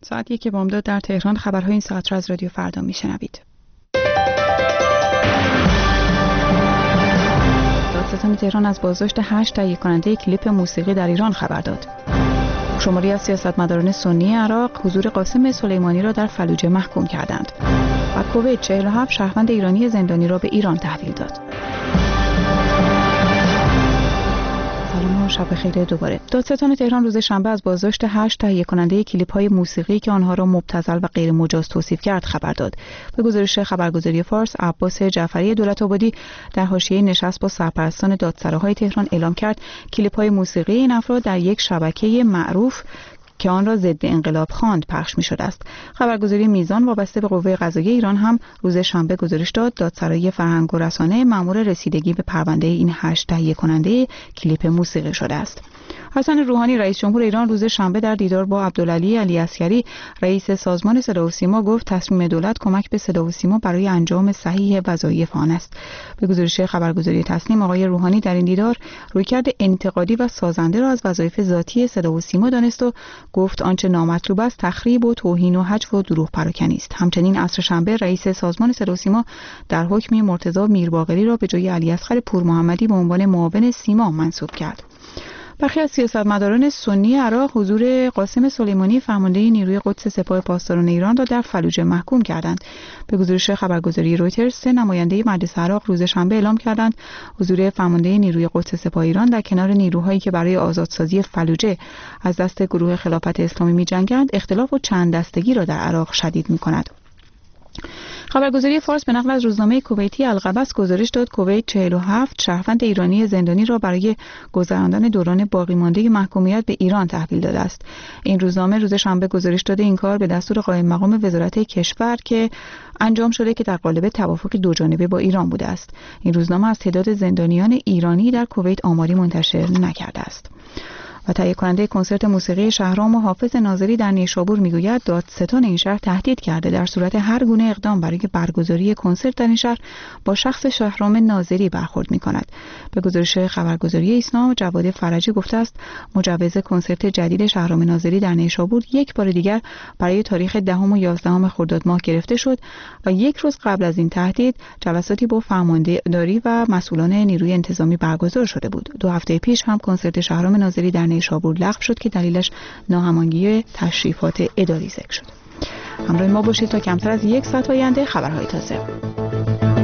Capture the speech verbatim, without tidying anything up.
ساعت یک بامداد در تهران. خبرهای این ساعت را از رادیو فردا میشنوید. دادستان تهران از بازداشت هشت تهیه کننده کلیپ موسیقی در ایران خبر داد. شماری از سیاستمداران سنی عراق حضور قاسم سلیمانی را در فلوجه محکوم کردند و کویت چهل و هفت شهروند ایرانی زندانی را به ایران تحویل داد. سلام و شب بخیر دوباره. دادستان تهران روز شنبه از بازداشت هشت تهیه کننده کلیپ‌های موسیقی که آنها را مبتذل و غیر مجاز توصیف کرد خبر داد. به گزارش خبرگزاری فارس، عباس جعفری دولت‌آبادی در حاشیه نشست با سرپرستان دادسراهای تهران اعلام کرد کلیپ‌های موسیقی این افراد در یک شبکه معروف که آن را ضد انقلاب خواند پخش می‌شده است. خبرگزاری میزان وابسته به قوه قضاییه ایران هم روز شنبه گزارش داد دادسرای فرهنگ و رسانه مأمور رسیدگی به پرونده این هشت تهیه کننده کلیپ موسیقی شده است. حسن روحانی رئیس جمهور ایران روز شنبه در دیدار با عبدالعلی علی عسکری رئیس سازمان صدا و سیما گفت تصمیم دولت کمک به صدا و سیما برای انجام صحیح وظایف آن است. به گزارش خبرگزاری تسنیم آقای روحانی در این دیدار رویکرد انتقادی و سازنده را از وظایف ذاتی صدا و سیما دانست و گفت آنچه نامطلوب است تخریب و توهین و هجو و دروغ پراکنی است. همچنین عصر شنبه رئیس سازمان صدا و سیما در حکمی مرتضی میرباقری را به جای علی اصغر پورمحمدی به عنوان معاون سیما منصوب کرد. برخی از سیاستمداران سنی عراق حضور قاسم سلیمانی فرمانده نیروی قدس سپاه پاسداران ایران را در فلوجه محکوم کردند. به گزارش خبرگزاری رویترز سه نماینده مجلس عراق روز شنبه اعلام کردند حضور فرمانده نیروی قدس سپاه ایران در کنار نیروهایی که برای آزادسازی فلوجه از دست گروه خلافت اسلامی می‌جنگند اختلاف و چند دستگی را در عراق شدید می‌کند. خبرگزاری فارس به نقل از روزنامه کویتی القبس گزارش داد کویت چهل و هفت شهروند ایرانی زندانی را برای گذراندن دوران باقی مانده محکومیت به ایران تحویل داده است. این روزنامه روز شنبه گزارش داده این کار به دستور قائم مقام وزارت کشور که انجام شده که در قالب توافقی دوجانبه با ایران بوده است. این روزنامه از تعداد زندانیان ایرانی در کویت آماری منتشر نکرده است. و تهیه کننده کنسرت موسیقی شهرام و حافظ ناظری در نیشابور میگوید دادستان این شهر تهدید کرده در صورت هر گونه اقدام برای برگزاری کنسرت در این شهر با شخص شهرام ناظری برخورد میکند. به گزارش خبرگزاری ایسنا جواد فرجی گفته است مجوز کنسرت جدید شهرام ناظری در نیشابور یک بار دیگر برای تاریخ دهم و یازدهم خرداد ماه گرفته شد و یک روز قبل از این تهدید جلساتی با فرمانداری و مسئولان نیروی انتظامی برگزار شده بود. دو هفته پیش هم کنسرت شهرام ناظری در نیشابور لغو شد که دلیلش ناهماهنگی تشریفات اداری ذکر شد. همراه ما باشید تا کمتر از یک ساعت آینده خبرهای تازه.